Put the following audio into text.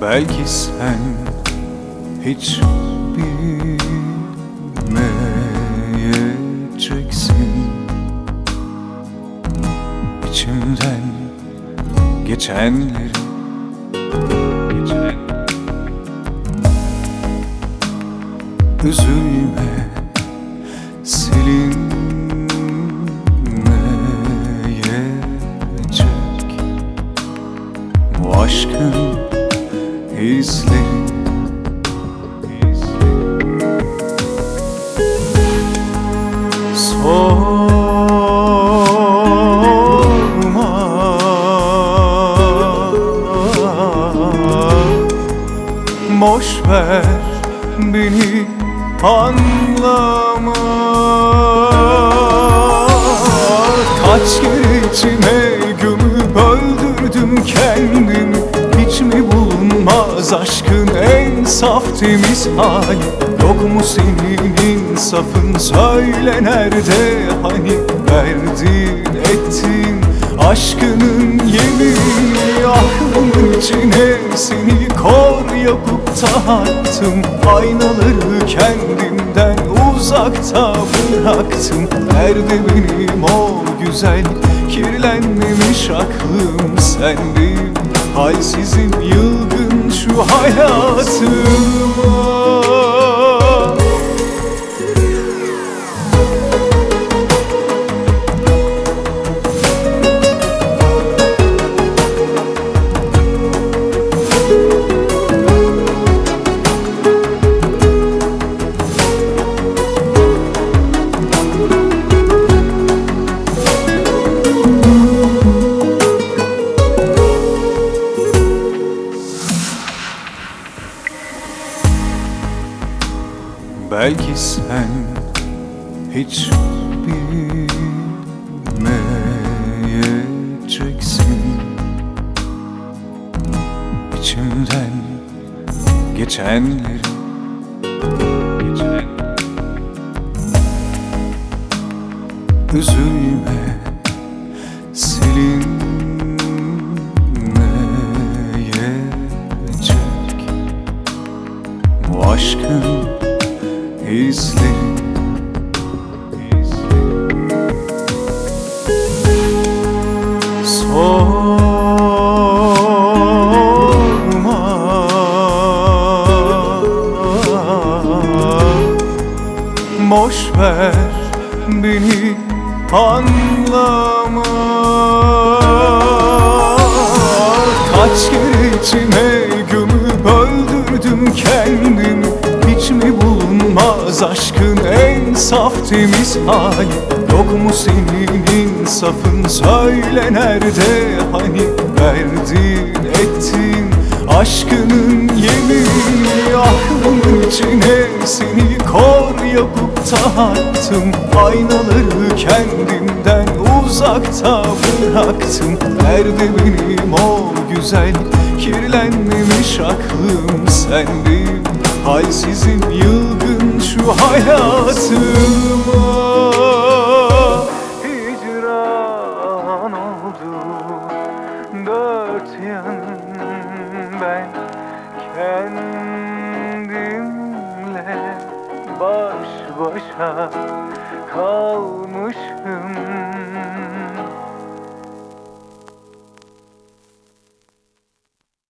Belki sen hiç bilmeyeceksin İçimden geçenleri. Üzülme, silinmeyecek bu aşkın izleri. Sorma, boş ver beni, anlama. Kaç kere içime gömüp öldürdüm kendimi. Hiç mi bulunmaz aşkın en saf temiz hali? Yok mu senin insafın, söyle nerede hani? Verdin ettin aşkının yemini. Aklımın içine seni kor yapıp taktım. Aynaları kendimden uzakta bıraktım. Nerede benim o güzel kirlenmemiş aklım? Sendeyim halsizim, yılgın şu hayatıma. Belki sen hiç bilmeyeceksin İçimden geçenleri. Üzülme, silinmeyecek bu aşkın izleri. Sorma, boş ver beni, anlama. Kaç kere içime gömüp öldürdüm kendimi. Hiç mi bulunmaz aşkın en saf temiz hali? Yok mu senin insafın, söyle nerede hani? Verdin ettin aşkının yemini. Aklımın içine seni kor yapıp taktım. Aynaları kendimden uzakta bıraktım. Nerede benim o güzel kirlenmemiş aklım? Sendeyim halsizim, yılgın şu hayatıma. Hicran oldu dört yan, ben kendimle baş başa kalmışım.